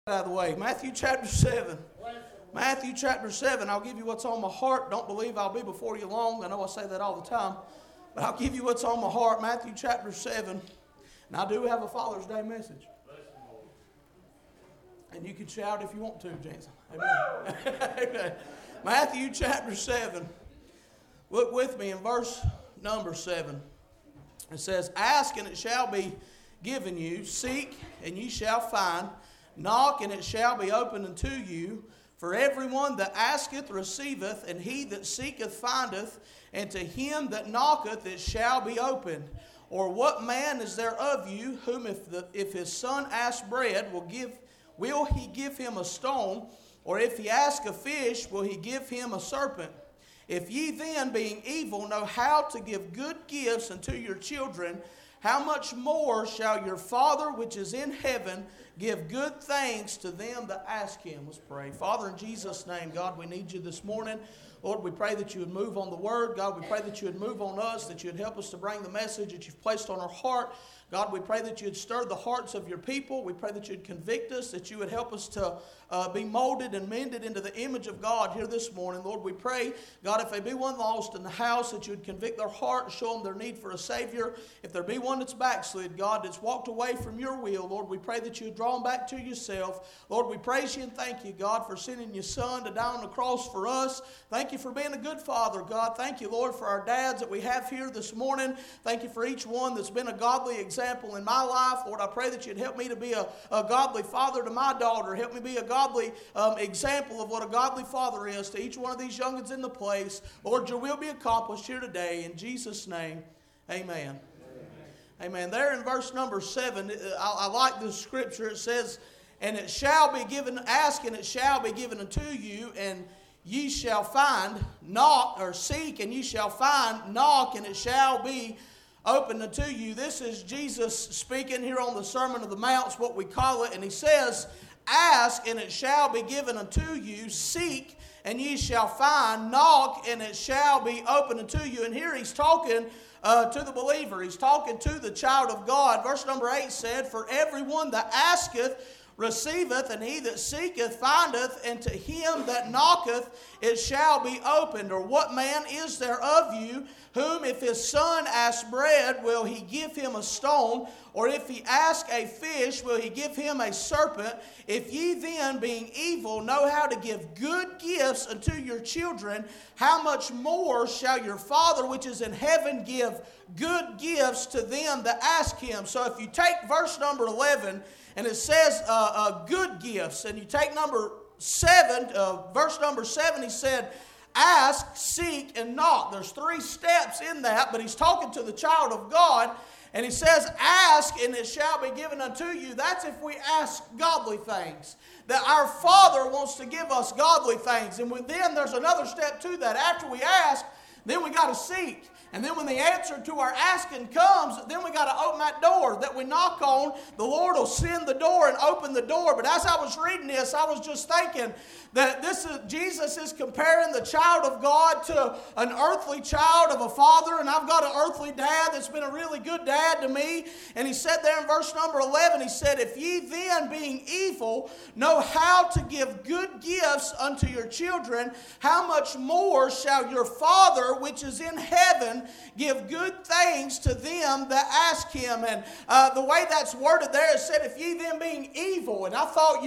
Out of the way. Matthew chapter 7. Matthew chapter 7. I'll give you what's on my heart. Don't believe I'll be before you long. I know I say that all the time. But I'll give you what's on my heart. Matthew chapter 7. And I do have a Father's Day message. And you can shout if you want to, Jansen. Amen. Matthew chapter 7. Look with me in verse number 7. It says, "Ask and it shall be given you. Seek and ye shall find. Knock, and it shall be opened unto you. For everyone that asketh receiveth, and he that seeketh findeth, and to him that knocketh it shall be opened. Or what man is there of you, whom if his son ask bread, will he give him a stone? Or if he ask a fish, will he give him a serpent? If ye then, being evil, know how to give good gifts unto your children, how much more shall your Father which is in heaven give good things to them that ask Him?" Let's pray. Father, in Jesus' name, God, we need you this morning. Lord, we pray that you would move on the word. God, we pray that you would move on us, that you would help us to bring the message that you've placed on our heart. God, we pray that you would stir the hearts of your people. We pray that you would convict us, that you would help us to be molded and mended into the image of God here this morning. Lord, we pray, God, if there be one lost in the house, that you would convict their heart and show them their need for a Savior. If there be one that's backslid, God, that's walked away from your will, Lord, we pray that you would draw them back to yourself. Lord, we praise you and thank you, God, for sending your Son to die on the cross for us. Thank you for being a good Father, God. Thank you, Lord, for our dads that we have here this morning. Thank you for each one that's been a godly example in my life. Lord, I pray that you'd help me to be a godly father to my daughter. Help me be a godly example of what a godly father is to each one of these youngins in the place. Lord, your will be accomplished here today. In Jesus' name, amen. Amen. There in verse number 7, I like this scripture. It says, "And it shall be given, ask and it shall be given unto you, and ye shall find. Knock," or seek and ye shall find. Knock and it shall be open unto you." This is Jesus speaking here on the Sermon of the Mount, is what we call it. And he says, "Ask and it shall be given unto you. Seek and ye shall find. Knock and it shall be open unto you." And here he's talking to the believer. He's talking to the child of God. Verse number 8 said, "For everyone that asketh receiveth, and he that seeketh findeth, and to him that knocketh it shall be opened. Or what man is there of you, whom if his son ask bread, will he give him a stone? Or if he ask a fish, will he give him a serpent? If ye then, being evil, know how to give good gifts unto your children, how much more shall your Father which is in heaven give good gifts to them that ask him?" So if you take verse number 11, and it says good gifts, and you take number 7, verse number 7, he said, "Ask, seek, and knock." There's 3 steps in that, but he's talking to the child of God. And he says, "Ask, and it shall be given unto you." That's if we ask godly things. That our Father wants to give us godly things. And then there's another step to that. After we ask, then we got to seek. And then when the answer to our asking comes, then we got to open that door that we knock on. The Lord will send the door and open the door. But as I was reading this, I was just thinking that Jesus is comparing the child of God to an earthly child of a father. And I've got an earthly dad that's been a really good dad to me. And he said there in verse number 11, he said, "If ye then, being evil, know how to give good gifts unto your children, how much more shall your Father which is in heaven give good things to them that ask him?" And the way that's worded there, it said, "If ye then, being evil." And I thought,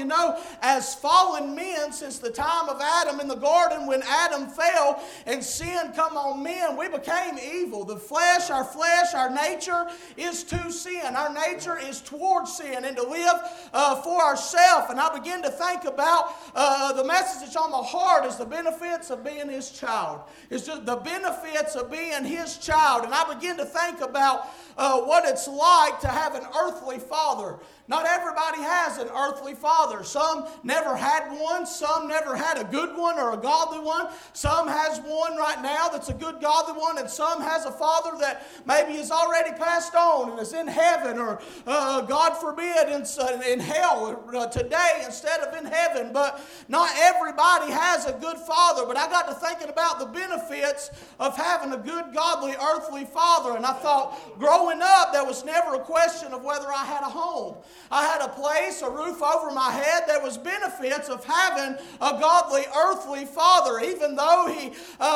as fallen men, since the time of Adam in the garden, when Adam fell and sin come on men, we became evil. The flesh, our nature is to sin. Our nature is towards sin and to live for ourselves. And I begin to think about the message that's on my heart is the benefits of being his child. It's just the benefits of being his child. And I begin to think about what it's like to have an earthly father. Not everybody has an earthly father. Some never had one. Some never had a good one or a godly one. Some has one right now that's a good godly one, and some has a father that maybe is already passed on and is in heaven, or God forbid in hell today instead of in heaven. But not everybody has a good father. But I got to thinking about the benefits of having a good godly earthly father, and I thought growing growing up, there was never a question of whether I had a home. I had a place, a roof over my head. There was benefits of having a godly earthly father. Even though he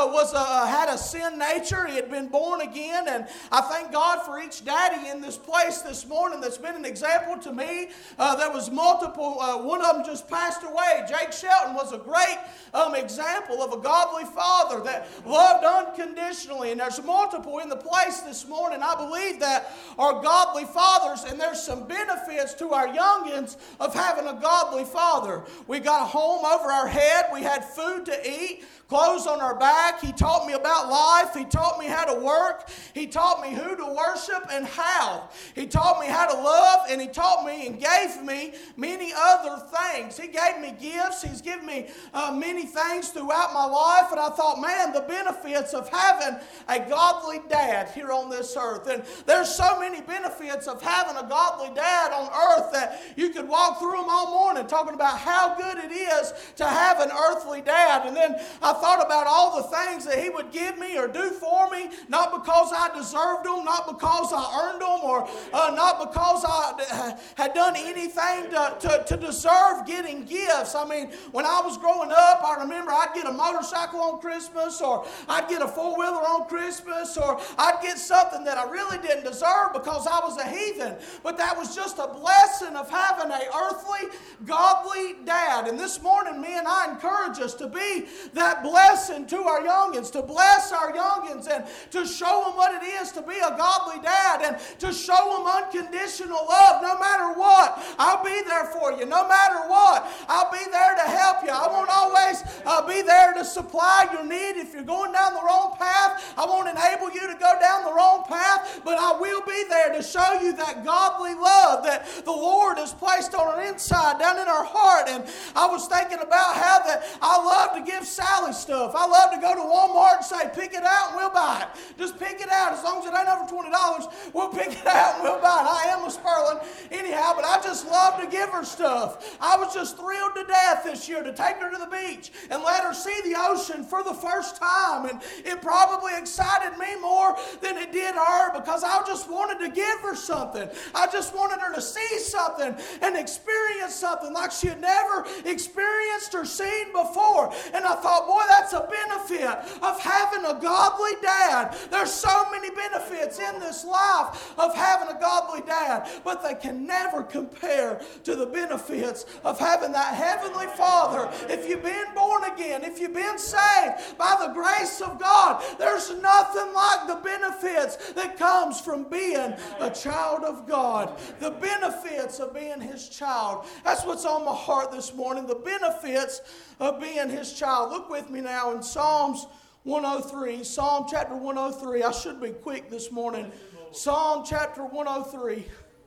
had a sin nature, he had been born again. And I thank God for each daddy in this place this morning that's been an example to me. There was multiple. One of them just passed away. Jake Shelton was a great example of a godly father that loved unconditionally. And there's multiple in the place this morning, I believe, that are godly fathers. And there's some benefits to our youngins of having a godly father. We got a home over our head. We had food to eat, clothes on our back. He taught me about life. He taught me how to work. He taught me who to worship and how. He taught me how to love, and he taught me and gave me many other things. He gave me gifts. He's given me many things throughout my life, and I thought, man, the benefits of having a godly dad here on this earth. And there's so many benefits of having a godly dad on earth that you could walk through them all morning talking about how good it is to have an earthly dad. And then I thought about all the things that he would give me or do for me, not because I deserved them, not because I earned them, or not because I had done anything to deserve getting gifts. I mean, when I was growing up, I remember I'd get a motorcycle on Christmas, or I'd get a four-wheeler on Christmas, or I'd get something that I really didn't deserve because I was a heathen. But that was just a blessing of having an earthly, godly dad. And this morning, me and I encourage us to be that blessing to our youngins, to bless our youngins, and to show them what it is to be a godly dad, and to show them unconditional love. No matter what, I'll be there for you. No matter what, I'll be there to help you. I won't always be there to supply your need. If you're going down the wrong path, I won't enable you to go down the wrong path, but I will be there to show you that godly love that the Lord has placed on our inside, down in our heart. And I was thinking about how that I love to give Sally stuff. I love to go to Walmart and say, pick it out and we'll buy it. Just pick it out. As long as it ain't over $20, we'll pick it out and we'll buy it. I am a Sperling anyhow, but I just love to give her stuff. I was just thrilled to death this year to take her to the beach and let her see the ocean for the first time. And it probably excited me more than it did her, because I just wanted to give her something. I just wanted her to see something and experience something like she had never experienced or seen before. And I thought, boy, that's a benefit of having a godly dad. There's so many benefits in this life of having a godly dad, but they can never compare to the benefits of having that heavenly Father. If you've been born again, if you've been saved by the grace of God, there's nothing like the benefits that comes from being a child of God. The benefits of being His child. That's what's on my heart this morning. The benefits of being His child. Look with me now in Psalms 103. Psalm chapter 103. I should be quick this morning. Psalm chapter 103.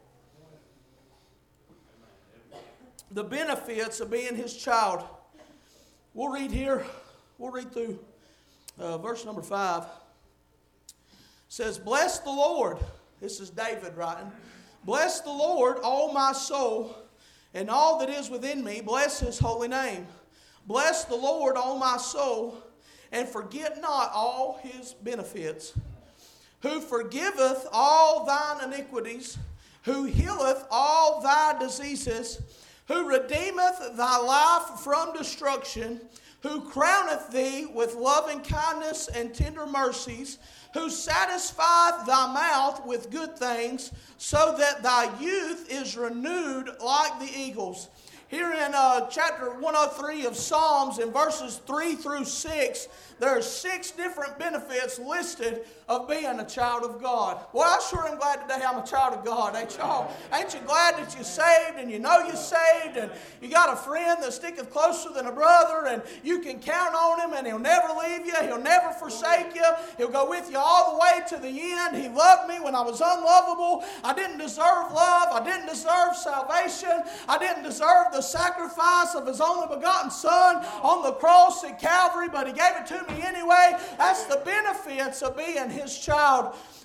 The benefits of being His child. We'll read here. We'll read through verse number 5. It says, bless the Lord. This is David writing. Bless the Lord, all my soul, and all that is within me. Bless His holy name. Bless the Lord, all my soul, and forget not all His benefits. Who forgiveth all thine iniquities, who healeth all thy diseases, who redeemeth thy life from destruction, who crowneth thee with loving kindness and tender mercies, who satisfieth thy mouth with good things, so that thy youth is renewed like the eagles. Here in chapter 103 of Psalms, in verses 3 through 6, there are 6 different benefits listed of being a child of God. Well, I sure am glad today I'm a child of God. Ain't y'all? Ain't you glad that you're saved and you know you're saved and you got a friend that sticketh closer than a brother and you can count on him and he'll never leave you. He'll never forsake you. He'll go with you all the way to the end. He loved me when I was unlovable. I didn't deserve love. I didn't deserve salvation. I didn't deserve the sacrifice of His only begotten Son on the cross at Calvary, but He gave it to me anyway. That's the benefits of being His child.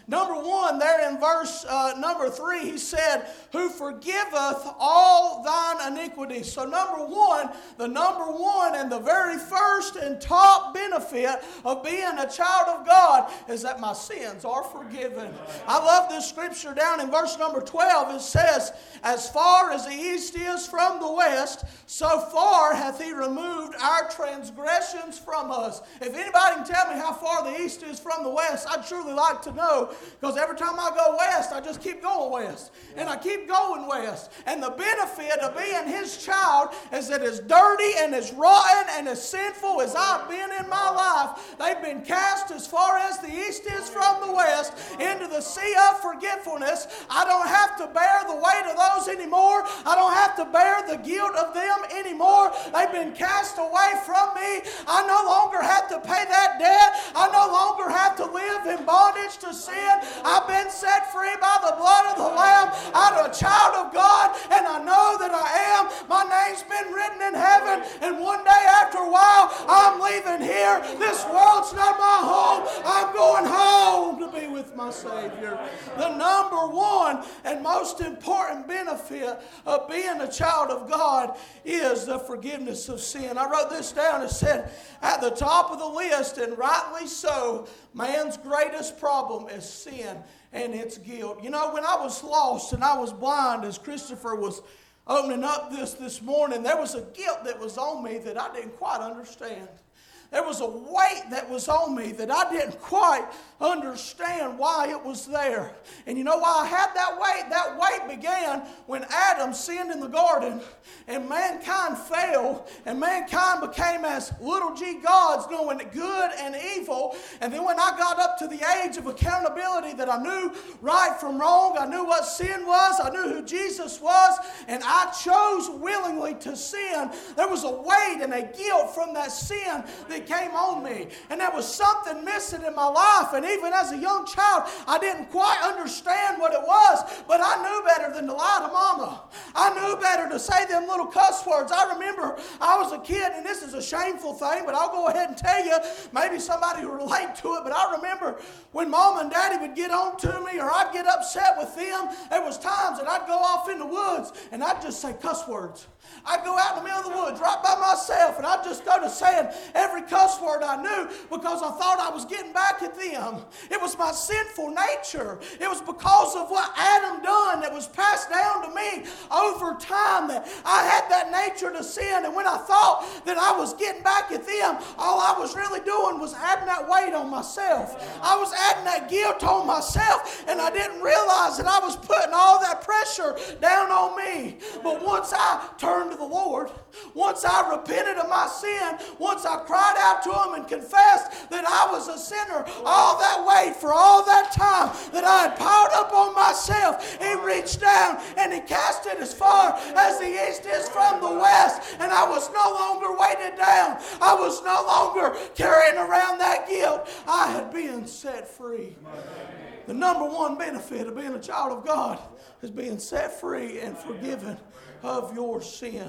Number 1, there in verse number 3, he said, who forgiveth all thine iniquities. So number 1, the number 1 and the very first and top benefit of being a child of God is that my sins are forgiven. I love this scripture down in verse number 12. It says, as far as the east is from the west, so far hath he removed our transgressions from us. If anybody can tell me how far the east is from the west, I'd truly like to know, because every time I go west, I just keep going west. And I keep going west. And the benefit of being his child is that as dirty and as rotten and as sinful as I've been in my life, they've been cast as far as the east is from the west into the sea of forgetfulness. I don't have to bear the weight of those anymore. I don't have to bear the guilt of them anymore. They've been cast away from me. I no longer have to pay that debt. I no longer have to live in bondage to sin. I've been set free by the blood of the Lamb. I'm a child of God, and I know that I am. My name's been written in heaven, and one day after a while, I'm leaving here. This world's not my home. I'm going home to be with my Savior. The number 1 and most important benefit of being a child of God is the forgiveness of sin. I wrote this down. It said, at the top of the list, and rightly so, man's greatest problem is sin and its guilt. You know, when I was lost and I was blind, as Christopher was opening up this morning, there was a guilt that was on me that I didn't quite understand. There was a weight that was on me that I didn't quite understand why it was there. And you know why I had that weight? That weight began when Adam sinned in the garden and mankind fell and mankind became as little g gods, knowing good and evil. And then when I got up to the age of accountability, that I knew right from wrong, I knew what sin was, I knew who Jesus was, and I chose willingly to sin, there was a weight and a guilt from that sin that came on me. And there was something missing in my life. And even as a young child, I didn't quite understand what it was, but I knew better than to lie to mama. I knew better to say them little cuss words. I remember I was a kid, and this is a shameful thing, but I'll go ahead and tell you, maybe somebody will relate to it, but I remember when mom and daddy would get on to me or I'd get upset with them, there was times that I'd go off in the woods and I'd just say cuss words. I'd go out in the middle of the woods right by myself, and I'd just go to saying every cuss word I knew because I thought I was getting back at them. It was my sinful nature. It was because of what Adam done that was passed down to me over time that I had that nature to sin. And when I thought that I was getting back at them, all I was really doing was adding that weight on myself. I was adding that guilt on myself, and I didn't realize that I was putting all that pressure down on me. But once I turned to the Lord, once I repented of my sin, once I cried out to Him and confessed that I was a sinner, all that weight for all that time that I had piled up on myself, He reached down and He cast it as far as the east is from the west, and I was no longer weighted down. I was no longer carrying around that guilt. I had been set free. The number 1 benefit of being a child of God is being set free and forgiven of your sin.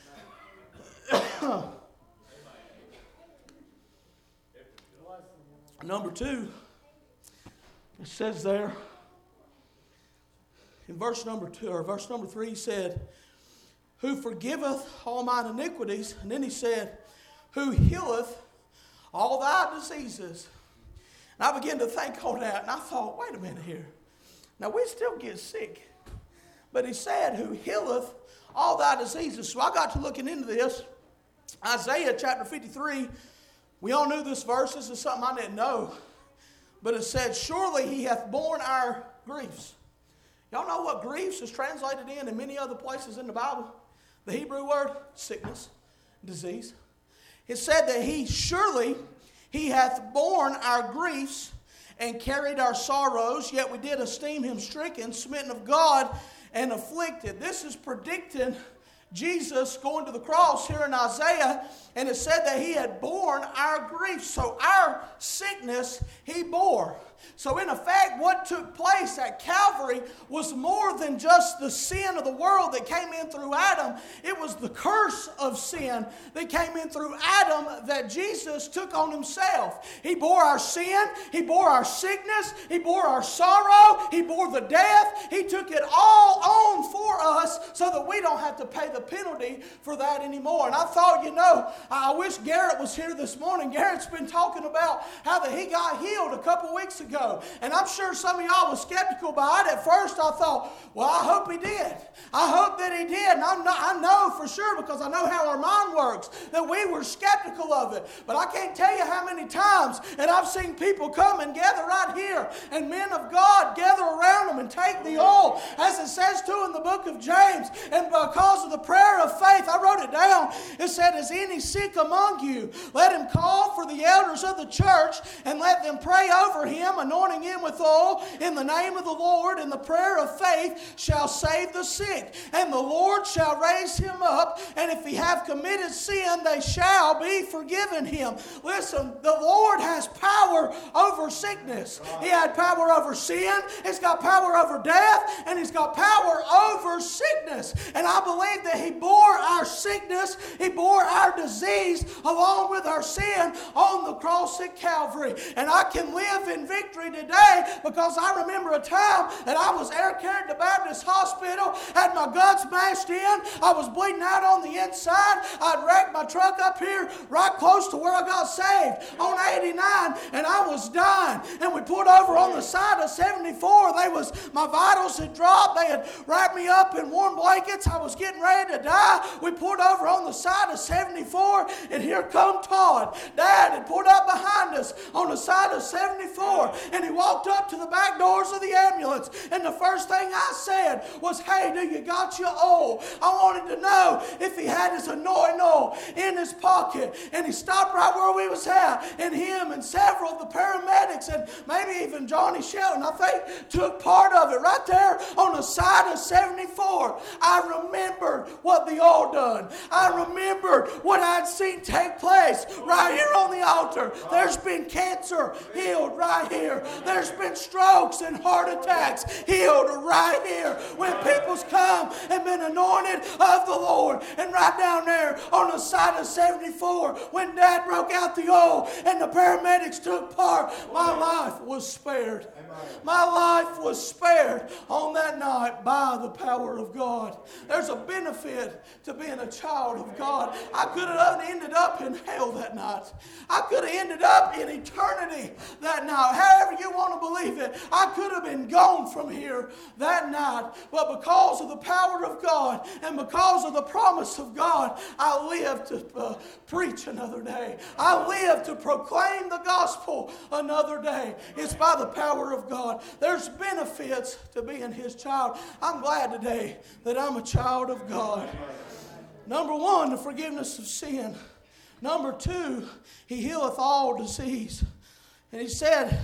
Number 2, it says there in verse number 2 or verse number 3, he said, "Who forgiveth all mine iniquities," and then he said, "Who healeth all thy diseases." And I began to think on that, and I thought, wait a minute here. Now we still get sick, but he said, "Who healeth all thy diseases." So I got to looking into this. Isaiah chapter 53, we all knew this verse. This is something I didn't know. But it said, "Surely He hath borne our griefs." Y'all know what griefs is translated in many other places in the Bible? The Hebrew word, sickness, disease. It said that He hath borne our griefs and carried our sorrows, yet we did esteem Him stricken, smitten of God, and afflicted. This is predicting Jesus going to the cross here in Isaiah, and it said that He had borne our grief. So our sickness He bore. So in effect, what took place at Calvary was more than just the sin of the world that came in through Adam. It was the curse of sin that came in through Adam that Jesus took on himself. He bore our sin. He bore our sickness. He bore our sorrow. He bore the death. He took it all on for us so that we don't have to pay the penalty for that anymore. And I thought, I wish Garrett was here this morning. Garrett's been talking about how that he got healed a couple weeks ago. And I'm sure some of y'all was skeptical about it. At first I thought, well, I hope he did. I hope that he did. And I know for sure, because I know how our mind works, that we were skeptical of it. But I can't tell you how many times, and I've seen people come and gather right here, and men of God gather around them and take the oil, as it says too in the book of James. And because of the prayer of faith, I wrote it down. It said, is any sick among you? Let him call for the elders of the church, and let them pray over him, anointing him with oil in the name of the Lord, and the prayer of faith shall save the sick, and the Lord shall raise him up, and if he have committed sin, they shall be forgiven him. Listen, the Lord has power over sickness. He had power over sin. He's got power over death, and he's got power over sickness. And I believe that he bore our sickness, he bore our disease along with our sin on the cross at Calvary. And I can live in victory today, because I remember a time that I was air carried to Baptist Hospital, had my guts mashed in, I was bleeding out on the inside. I'd wrecked my truck up here right close to where I got saved on 89, and I was dying. And we pulled over on the side of 74. My vitals had dropped. They had wrapped me up in warm blankets. I was getting ready to die. We pulled over on the side of 74, and here come Todd. Dad had pulled up behind us on the side of 74, and he walked up to the back doors of the ambulance, and the first thing I said was, hey, do you got your oil? I wanted to know if he had his anointing oil in his pocket. And he stopped right where we was at, and him and several of the paramedics, and maybe even Johnny Shelton, I think, took part of it right there on the side of 74. I remembered what the oil done. I remembered what I'd seen take place right here on the altar. There's been cancer healed right here. There's been strokes and heart attacks healed right here. When people's come and been anointed of the Lord. And right down there on the side of 74, when Dad broke out the oil and the paramedics took part, my life was spared. My life was spared on that night by the power of God. There's a benefit to being a child of God. I could have ended up in hell that night. I could have ended up in eternity that night. However you want to believe it, I could have been gone from here that night. But because of the power of God and because of the promise of God, I live to preach another day. I live to proclaim the gospel another day. It's by the power of God. There's benefits to being his child. I'm glad today that I'm a child of God. Number one, the forgiveness of sin. Number two, he healeth all disease. And he said,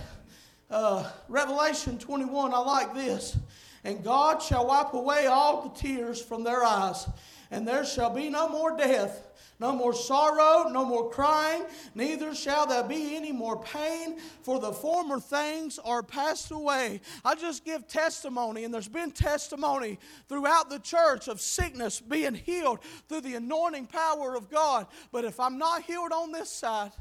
Revelation 21, I like this. And God shall wipe away all the tears from their eyes, and there shall be no more death, no more sorrow, no more crying, neither shall there be any more pain, for the former things are passed away. I just give testimony, and there's been testimony throughout the church of sickness being healed through the anointing power of God. But if I'm not healed on this side,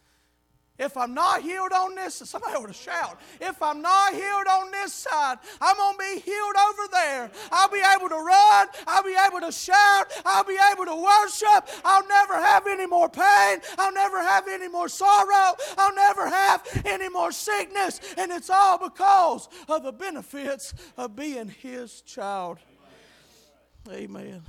if I'm not healed on this side, somebody ought to shout. If I'm not healed on this side, I'm going to be healed over there. I'll be able to run. I'll be able to shout. I'll be able to worship. I'll never have any more pain. I'll never have any more sorrow. I'll never have any more sickness. And it's all because of the benefits of being his child. Amen.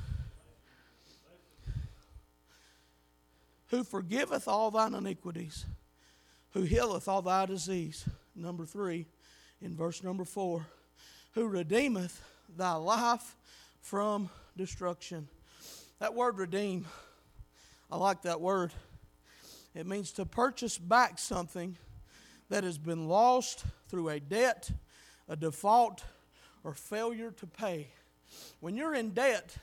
Who forgiveth all thine iniquities, who healeth all thy disease. Number 3, in verse number 4, who redeemeth thy life from destruction. That word redeem, I like that word. It means to purchase back something that has been lost through a debt, a default, or failure to pay. When you're in debt,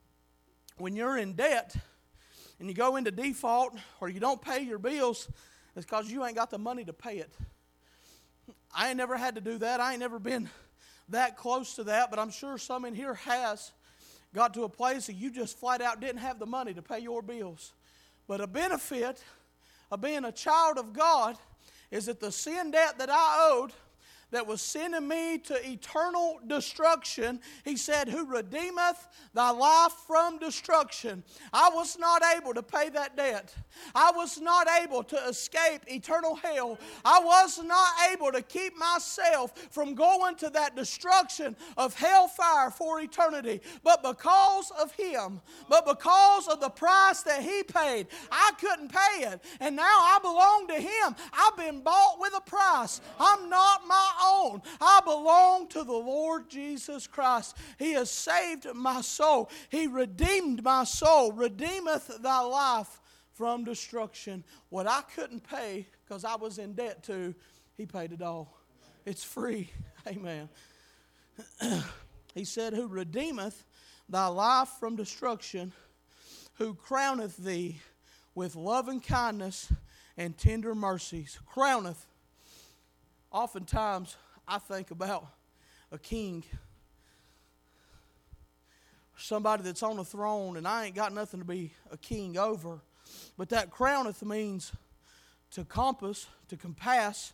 and you go into default or you don't pay your bills, It's because you ain't got the money to pay it. I ain't never had to do that. I ain't never been that close to that, but I'm sure some in here has got to a place that you just flat out didn't have the money to pay your bills. But a benefit of being a child of God is that the sin debt that I owed, that was sending me to eternal destruction, he said, who redeemeth thy life from destruction. I was not able to pay that debt. I was not able to escape eternal hell. I was not able to keep myself from going to that destruction of hellfire for eternity. But because of him, but because of the price that he paid, I couldn't pay it. And now I belong to him. I've been bought with a price. I'm not my own. I belong to the Lord Jesus Christ. He has saved my soul. He redeemed my soul. Redeemeth thy life from destruction. What I couldn't pay because I was in debt to, he paid it all. It's free. Amen. He said, who redeemeth thy life from destruction, who crowneth thee with love and kindness and tender mercies. Crowneth. Oftentimes, I think about a king, somebody that's on a throne, and I ain't got nothing to be a king over. But that crowneth means to compass, to compass,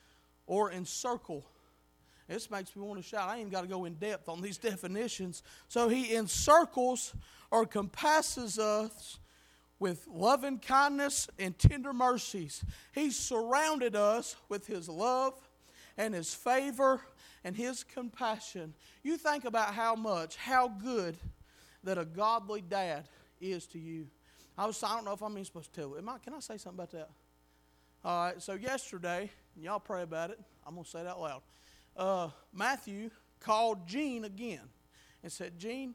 or encircle. This makes me want to shout. I ain't even got to go in depth on these definitions. So he encircles or compasses us with loving kindness and tender mercies. He's surrounded us with his love and his favor and his compassion. You think about how good that a godly dad is to you. I don't know if I'm even supposed to tell it. Can I say something about that? All right, so yesterday, and y'all pray about it, I'm going to say it out loud. Matthew called Gene again and said, Gene,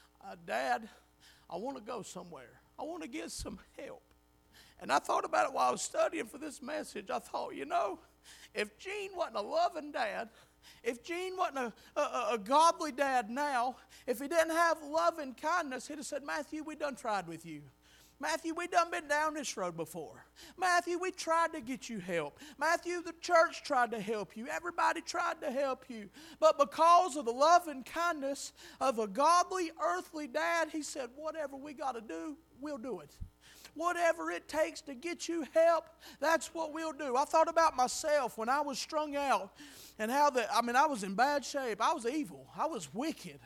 Dad, I want to go somewhere. I want to get some help. And I thought about it while I was studying for this message. I thought, if Gene wasn't a loving dad, if Gene wasn't a godly dad now, if he didn't have love and kindness, he'd have said, Matthew, we done tried with you. Matthew, we done been down this road before. Matthew, we tried to get you help. Matthew, the church tried to help you. Everybody tried to help you. But because of the love and kindness of a godly earthly dad, he said, whatever we got to do, we'll do it. Whatever it takes to get you help, that's what we'll do. I thought about myself when I was strung out and how I was in bad shape. I was evil. I was wicked.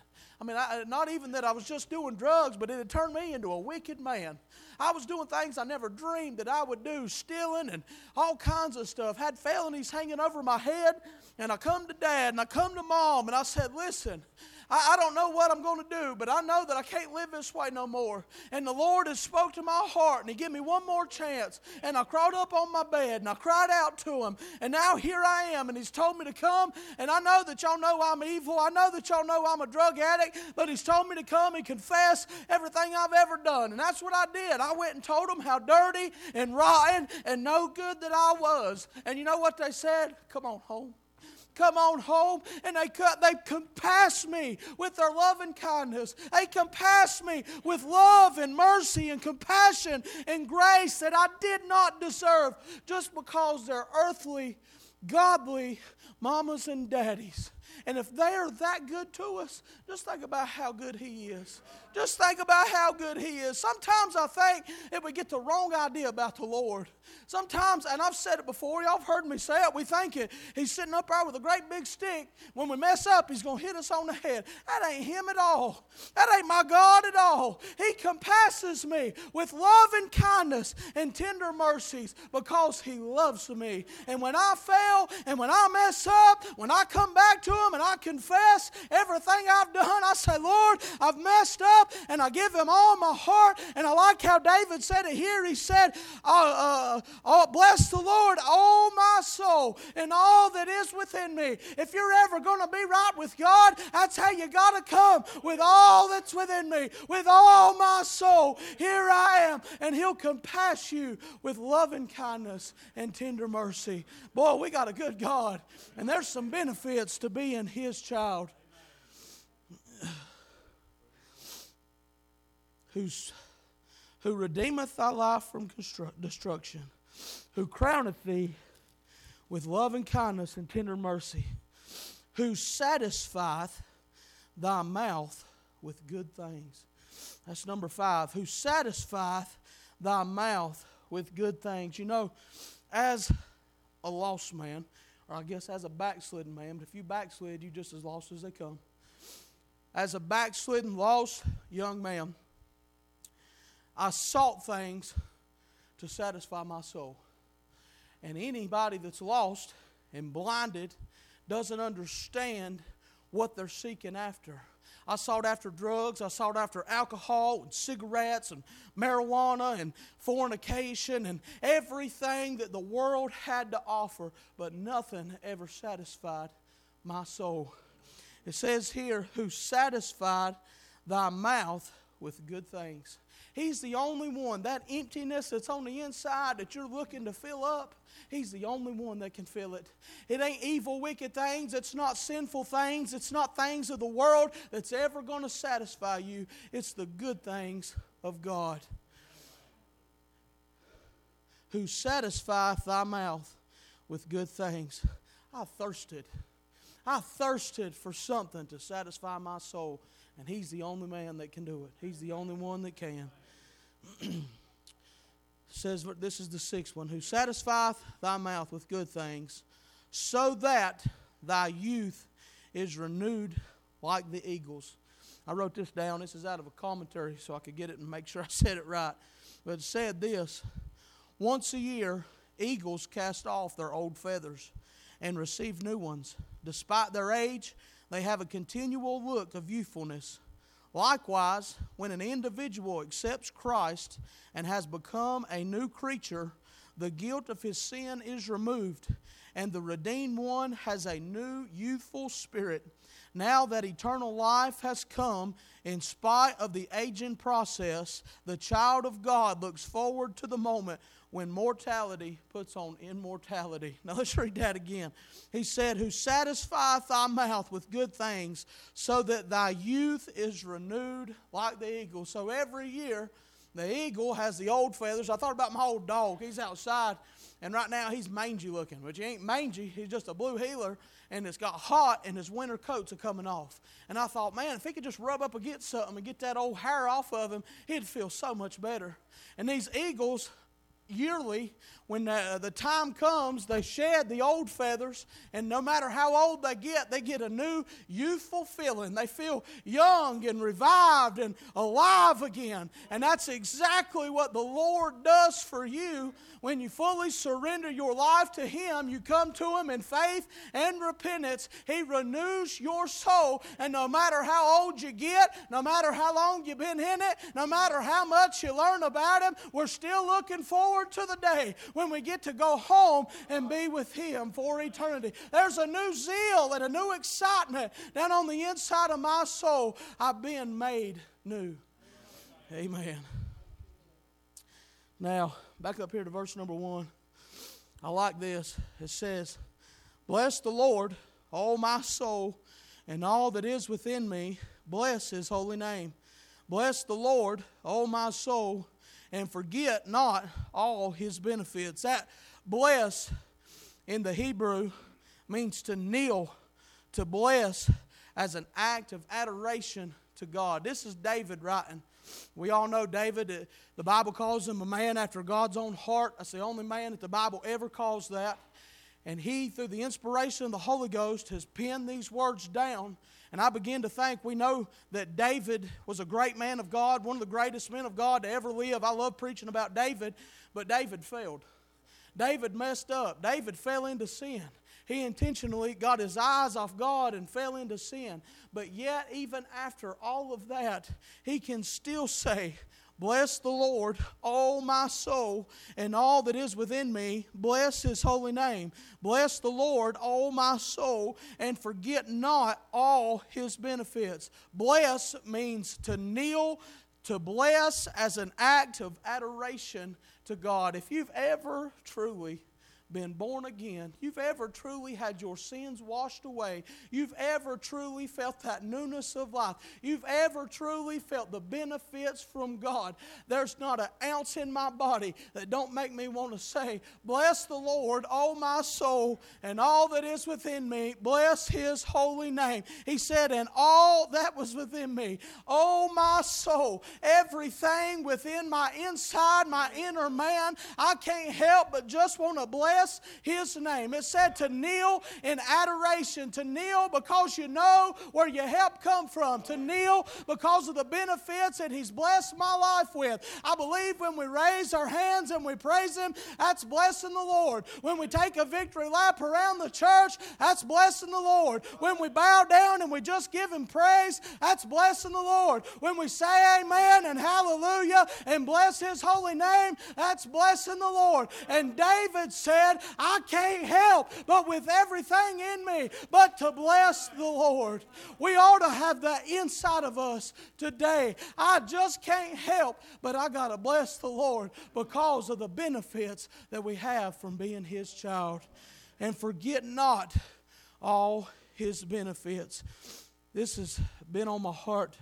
Not even that I was just doing drugs, but it had turned me into a wicked man. I was doing things I never dreamed that I would do, stealing and all kinds of stuff. Had felonies hanging over my head, and I come to Dad and I come to Mom, and I said, listen, I don't know what I'm going to do, but I know that I can't live this way no more. And the Lord has spoke to my heart, and He gave me one more chance. And I crawled up on my bed, and I cried out to Him. And now here I am, and He's told me to come. And I know that y'all know I'm evil. I know that y'all know I'm a drug addict. But He's told me to come and confess everything I've ever done. And that's what I did. I went and told Him how dirty and rotten and no good that I was. And you know what they said? Come on home. Come on home. And they compassed me with their love and kindness. They compassed me with love and mercy and compassion and grace that I did not deserve, just because they're earthly, godly mamas and daddies. And if they are that good to us, just think about how good He is. Just think about how good He is. Sometimes I think that we get the wrong idea about the Lord. Sometimes, and I've said it before, y'all have heard me say it, we think He's sitting up there with a great big stick. When we mess up, He's going to hit us on the head. That ain't Him at all. That ain't my God at all. He compasses me with love and kindness and tender mercies because He loves me. And when I fail and when I mess up, when I come back to Him and I confess everything I've done, I say, Lord, I've messed up, and I give Him all my heart. And I like how David said it here. He said, bless the Lord, oh my soul, and all that is within me. If you're ever going to be right with God, that's how you got to come, with all that's within me, with all my soul. Here I am, and He'll compass you with love and kindness and tender mercy. Boy, we got a good God, and there's some benefits to being His child. Who redeemeth thy life from destruction. who crowneth thee with love and kindness and tender mercy, who satisfieth thy mouth with good things. That's number 5. Who satisfieth thy mouth with good things. You know, as a lost man, or I guess as a backslidden man, but if you backslid, you're just as lost as they come. As a backslidden, lost young man, I sought things to satisfy my soul. And anybody that's lost and blinded doesn't understand what they're seeking after. I sought after drugs, I sought after alcohol and cigarettes and marijuana and fornication and everything that the world had to offer, but nothing ever satisfied my soul. It says here, who satisfied thy mouth with good things. He's the only one, that emptiness that's on the inside that you're looking to fill up, He's the only one that can fill it. It ain't evil, wicked things. It's not sinful things. It's not things of the world that's ever going to satisfy you. It's the good things of God. Who satisfieth thy mouth with good things. I thirsted for something to satisfy my soul. And He's the only man that can do it. He's the only one that can. Says, this is the 6th one. Who satisfieth thy mouth with good things, so that thy youth is renewed like the eagles. I wrote this down. This is out of a commentary so I could get it and make sure I said it right. But it said this: once a year, eagles cast off their old feathers and receive new ones. Despite their age, they have a continual look of youthfulness. Likewise, when an individual accepts Christ and has become a new creature, the guilt of his sin is removed, and the redeemed one has a new youthful spirit. Now that eternal life has come, in spite of the aging process, the child of God looks forward to the moment when mortality puts on immortality. Now let's read that again. He said, who satisfieth thy mouth with good things, so that thy youth is renewed like the eagle. So every year, the eagle has the old feathers. I thought about my old dog. He's outside, and right now he's mangy looking. But he ain't mangy. He's just a blue heeler, and it's got hot, and his winter coats are coming off. And I thought, man, if he could just rub up against something and get that old hair off of him, he'd feel so much better. And these eagles, yearly, when the time comes, they shed the old feathers, and no matter how old they get a new youthful feeling. They feel young and revived and alive again. And that's exactly what the Lord does for you when you fully surrender your life to Him. You come to Him in faith and repentance. He renews your soul, and no matter how old you get, no matter how long you've been in it, no matter how much you learn about Him, we're still looking forward to the day when we get to go home and be with Him for eternity. There's a new zeal and a new excitement down on the inside of my soul. I've been made new. Amen. Now, back up here to verse number 1. I like this. It says, bless the Lord, O my soul, and all that is within me. Bless His holy name. Bless the Lord, O my soul, and forget not all His benefits. That bless in the Hebrew means to kneel, to bless as an act of adoration to God. This is David writing. We all know David. The Bible calls him a man after God's own heart. That's the only man that the Bible ever calls that. And he, through the inspiration of the Holy Ghost, has penned these words down. And I begin to think, we know that David was a great man of God, one of the greatest men of God to ever live. I love preaching about David, but David failed. David messed up. David fell into sin. He intentionally got his eyes off God and fell into sin. But yet, even after all of that, he can still say, bless the Lord, O my soul, and all that is within me. Bless His holy name. Bless the Lord, O my soul, and forget not all His benefits. Bless means to kneel, to bless as an act of adoration to God. If you've ever truly been born again, you've ever truly had your sins washed away, you've ever truly felt that newness of life, you've ever truly felt the benefits from God, there's not an ounce in my body that don't make me want to say, bless the Lord, O my soul, and all that is within me, bless His holy name. He said, and all that was within me, O my soul, everything within my inside, my inner man, I can't help but just want to bless His name. It said to kneel in adoration, to kneel because you know where your help come from, to kneel because of the benefits that He's blessed my life with. I believe when we raise our hands and we praise Him, that's blessing the Lord. When we take a victory lap around the church, that's blessing the Lord. When we bow down and we just give Him praise, that's blessing the Lord. When we say amen and hallelujah and bless His holy name, that's blessing the Lord. And David said, I can't help but with everything in me but to bless the Lord. We ought to have that inside of us today. I just can't help but I got to bless the Lord because of the benefits that we have from being His child. And forget not all His benefits. This has been on my heart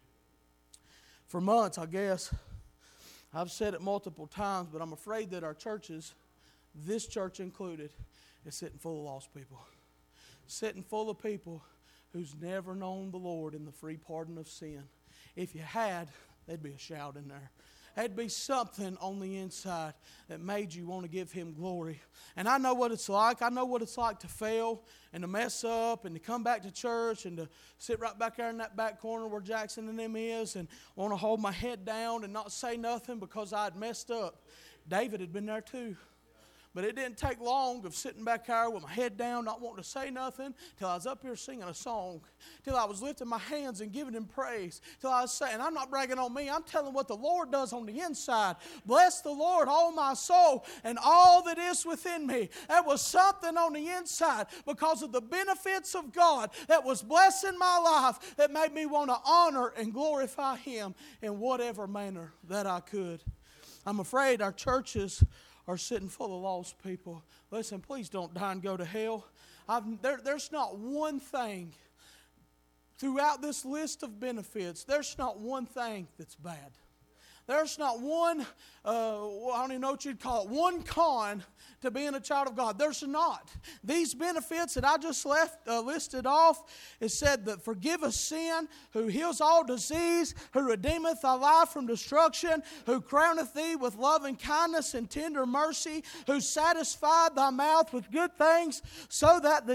for months, I guess. I've said it multiple times, but I'm afraid that our churches, this church included, is sitting full of lost people. Sitting full of people who's never known the Lord in the free pardon of sin. If you had, there'd be a shout in there. There'd be something on the inside that made you want to give Him glory. And I know what it's like. I know what it's like to fail and to mess up and to come back to church and to sit right back there in that back corner where Jackson and them is and want to hold my head down and not say nothing because I'd messed up. David had been there too. But it didn't take long of sitting back there with my head down, not wanting to say nothing, till I was up here singing a song, till I was lifting my hands and giving Him praise, till I was saying, I'm not bragging on me, I'm telling what the Lord does on the inside. Bless the Lord, all my soul, and all that is within me. There was something on the inside because of the benefits of God that was blessing my life that made me want to honor and glorify Him in whatever manner that I could. I'm afraid our churches are sitting full of lost people. Listen, please don't die and go to hell. There's not one thing throughout this list of benefits, there's not one thing that's bad. There's not one, I don't even know what you'd call it, one con to being a child of God. There's not. These benefits that I just listed off, it said that forgiveth sin, who heals all disease, who redeemeth thy life from destruction, who crowneth thee with love and kindness and tender mercy, who satisfied thy mouth with good things, so that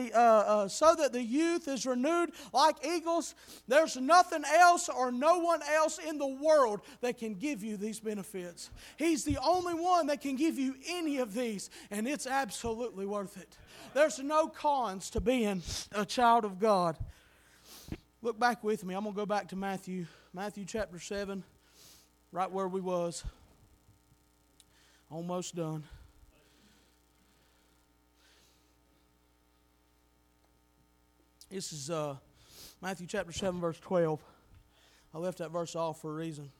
the youth is renewed like eagles. There's nothing else or no one else in the world that can give you these benefits. He's the only one that can give you any of these, and it's absolutely worth it. There's no cons to being a child of God. Look back with me. I'm going to go back to Matthew chapter 7, right where we was. Almost done. This is Matthew chapter 7, verse 12. I left that verse off for a reason.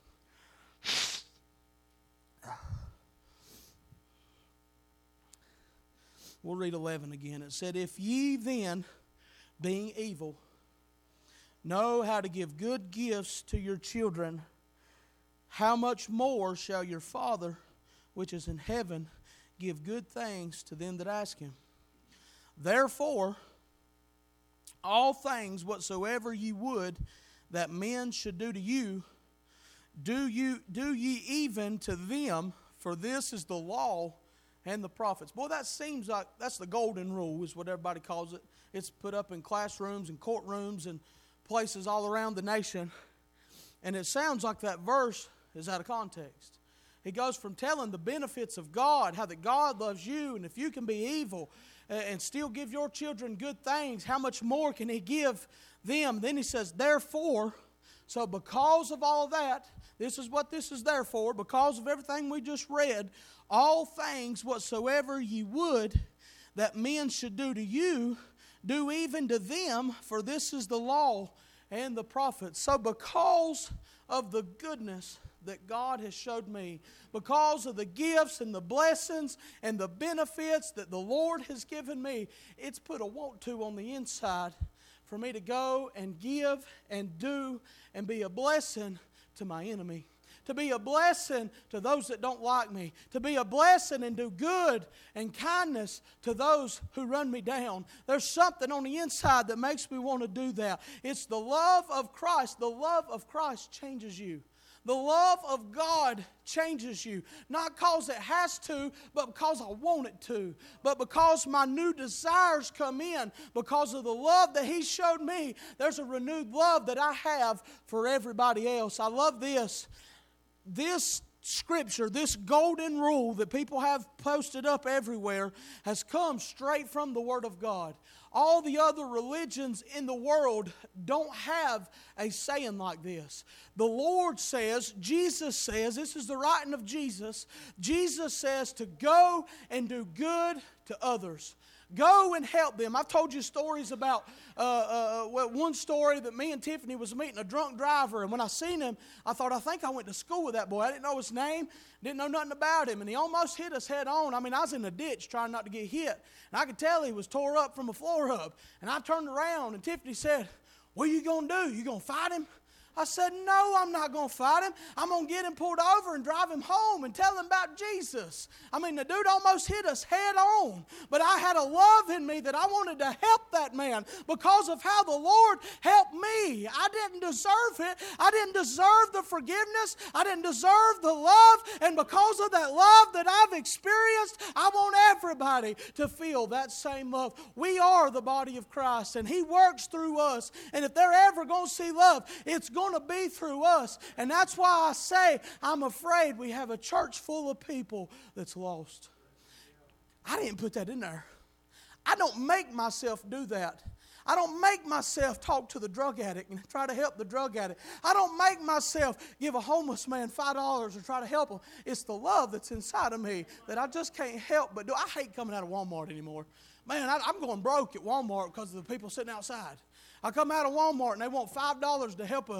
We'll read 11 again. It said, if ye then, being evil, know how to give good gifts to your children, how much more shall your Father, which is in heaven, give good things to them that ask Him? Therefore, all things whatsoever ye would that men should do to you, do ye even to them, for this is the law and the prophets. Boy, that seems like that's the golden rule, is what everybody calls it. It's put up in classrooms and courtrooms and places all around the nation. And it sounds like that verse is out of context. He goes from telling the benefits of God, how that God loves you, and if you can be evil and still give your children good things, how much more can He give them? Then He says, therefore, so because of all that, this is what this is there for, because of everything we just read, all things whatsoever ye would that men should do to you, do even to them, for this is the law and the prophets. So because of the goodness that God has showed me, because of the gifts and the blessings and the benefits that the Lord has given me, it's put a want to on the inside for me to go and give and do and be a blessing to my enemy. To be a blessing to those that don't like me. To be a blessing and do good and kindness to those who run me down. There's something on the inside that makes me want to do that. It's the love of Christ. The love of Christ changes you. The love of God changes you. Not because it has to, but because I want it to. But because my new desires come in because of the love that He showed me. There's a renewed love that I have for everybody else. I love this. This scripture, this golden rule that people have posted up everywhere has come straight from the Word of God. All the other religions in the world don't have a saying like this. The Lord says, Jesus says, this is the writing of Jesus. Jesus says to go and do good to others. Go and help them. I've told you stories about one story that me and Tiffany was meeting a drunk driver, and when I seen him, I thought, I think I went to school with that boy. I didn't know his name, didn't know nothing about him, and he almost hit us head on. I mean, I was in a ditch trying not to get hit, and I could tell he was tore up from a floor up. And I turned around, and Tiffany said, what are you going to do? You going to fight him? I said, no, I'm not going to fight him. I'm going to get him pulled over and drive him home and tell him about Jesus. I mean, the dude almost hit us head on. But I had a love in me that I wanted to help that man because of how the Lord helped me. I didn't deserve it. I didn't deserve the forgiveness. I didn't deserve the love. And because of that love that I've experienced, I want everybody to feel that same love. We are the body of Christ, and He works through us. And if they're ever going to see love, it's going to be through us. And that's why I say I'm afraid we have a church full of people that's lost. I didn't put that in there. I don't make myself do that. I don't make myself talk to the drug addict and try to help the drug addict. I don't make myself give a homeless man $5 or try to help him. It's the love that's inside of me that I just can't help but do. I hate coming out of Walmart anymore. Man, I'm going broke at Walmart because of the people sitting outside. I come out of Walmart and they want $5 to help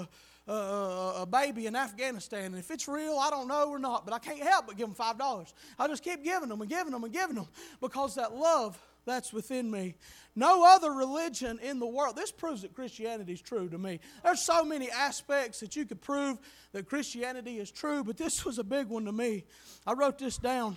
a baby in Afghanistan. And if it's real, I don't know or not, but I can't help but give them $5. I just keep giving them and giving them and giving them because that love that's within me. No other religion in the world. This proves that Christianity is true to me. There's so many aspects that you could prove that Christianity is true, but this was a big one to me. I wrote this down.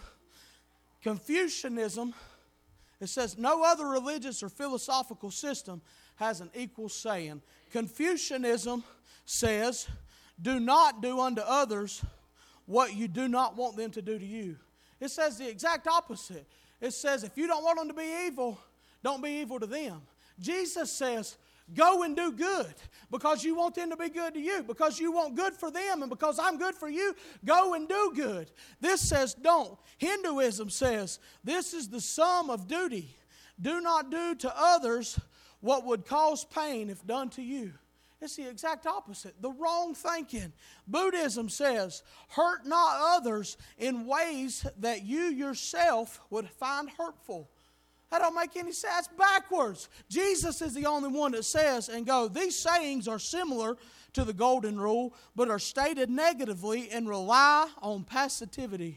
Confucianism, it says, no other religious or philosophical system has an equal saying. Confucianism says, do not do unto others what you do not want them to do to you. It says the exact opposite. It says if you don't want them to be evil, don't be evil to them. Jesus says, go and do good because you want them to be good to you, because you want good for them, and because I'm good for you, go and do good. This says don't. Hinduism says this is the sum of duty. Do not do to others what would cause pain if done to you. It's the exact opposite, the wrong thinking. Buddhism says, hurt not others in ways that you yourself would find hurtful. That don't make any sense. That's backwards. Jesus is the only one that says and go, these sayings are similar to the golden rule, but are stated negatively and rely on passivity.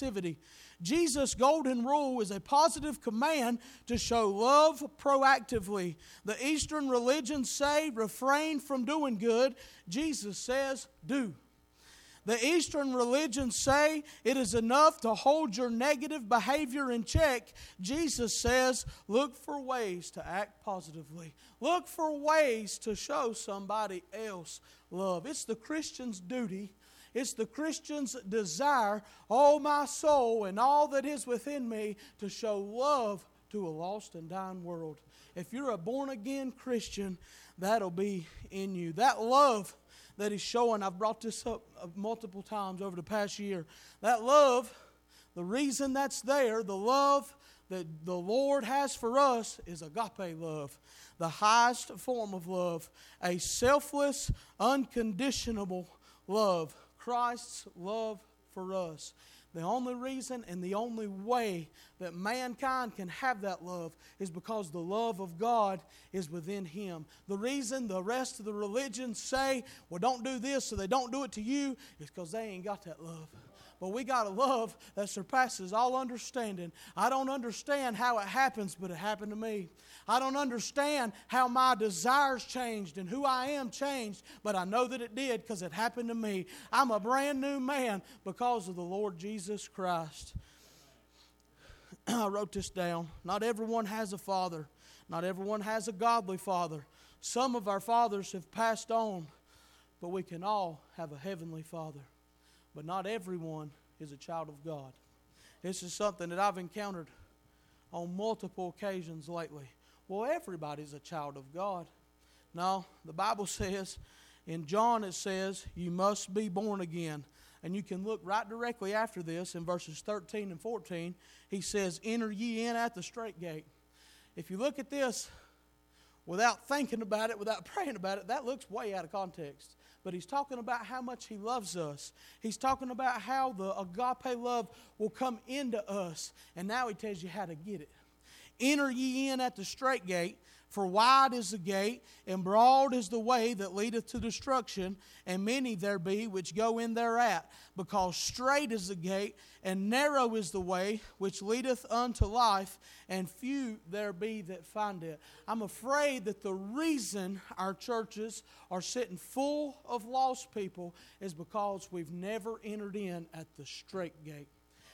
Jesus' golden rule is a positive command to show love proactively. The Eastern religions say refrain from doing good. Jesus says do. The Eastern religions say it is enough to hold your negative behavior in check. Jesus says look for ways to act positively. Look for ways to show somebody else love. It's the Christian's duty. It's the Christian's desire, oh my soul and all that is within me, to show love to a lost and dying world. If you're a born-again Christian, that'll be in you. That love that He's showing, I've brought this up multiple times over the past year. That love, the reason that's there, the love that the Lord has for us is agape love, the highest form of love, a selfless, unconditional love. Christ's love for us. The only reason and the only way that mankind can have that love is because the love of God is within him. The reason the rest of the religions say, well, don't do this so they don't do it to you, is because they ain't got that love. But we got a love that surpasses all understanding. I don't understand how it happens, but it happened to me. I don't understand how my desires changed and who I am changed, but I know that it did because it happened to me. I'm a brand new man because of the Lord Jesus Christ. I wrote this down. Not everyone has a father. Not everyone has a godly father. Some of our fathers have passed on, but we can all have a heavenly Father. But not everyone is a child of God. This is something that I've encountered on multiple occasions lately. Well, everybody's a child of God. No, the Bible says, in John it says, you must be born again. And you can look right directly after this in verses 13 and 14. He says, enter ye in at the strait gate. If you look at this without thinking about it, without praying about it, that looks way out of context. But he's talking about how much he loves us. He's talking about how the agape love will come into us. And now he tells you how to get it. Enter ye in at the strait gate, for wide is the gate, and broad is the way that leadeth to destruction, and many there be which go in thereat. Because strait is the gate, and narrow is the way which leadeth unto life, and few there be that find it. I'm afraid that the reason our churches are sitting full of lost people is because we've never entered in at the strait gate.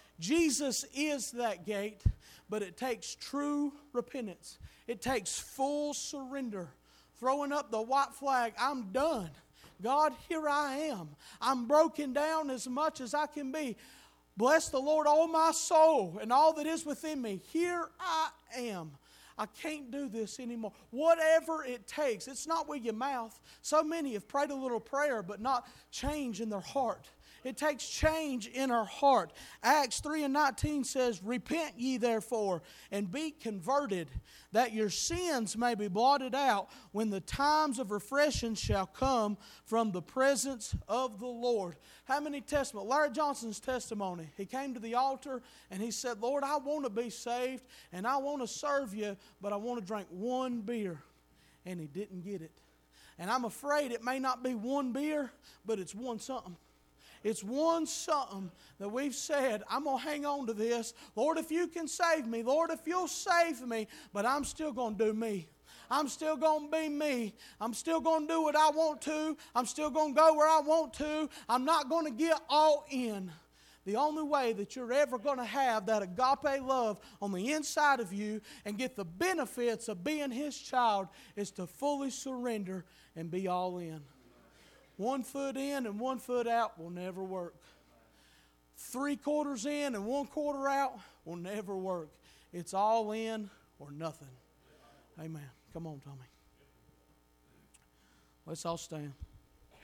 Jesus is that gate, but it takes true repentance. It takes full surrender. Throwing up the white flag, I'm done. God, here I am. I'm broken down as much as I can be. Bless the Lord, all my soul, and all that is within me. Here I am. I can't do this anymore. Whatever it takes. It's not with your mouth. So many have prayed a little prayer, but not change in their heart. It takes change in our heart. Acts 3:19 says, repent ye therefore, and be converted, that your sins may be blotted out when the times of refreshing shall come from the presence of the Lord. How many testimonies? Larry Johnson's testimony. He came to the altar and he said, Lord, I want to be saved and I want to serve you, but I want to drink one beer. And he didn't get it. And I'm afraid it may not be one beer, but it's one something. It's one something that we've said, I'm going to hang on to this. Lord, if you can save me. Lord, if you'll save me. But I'm still going to do me. I'm still going to be me. I'm still going to do what I want to. I'm still going to go where I want to. I'm not going to get all in. The only way that you're ever going to have that agape love on the inside of you and get the benefits of being His child is to fully surrender and be all in. 1 foot in and 1 foot out will never work. 3/4 in and 1/4 out will never work. It's all in or nothing. Amen. Come on, Tommy. Let's all stand.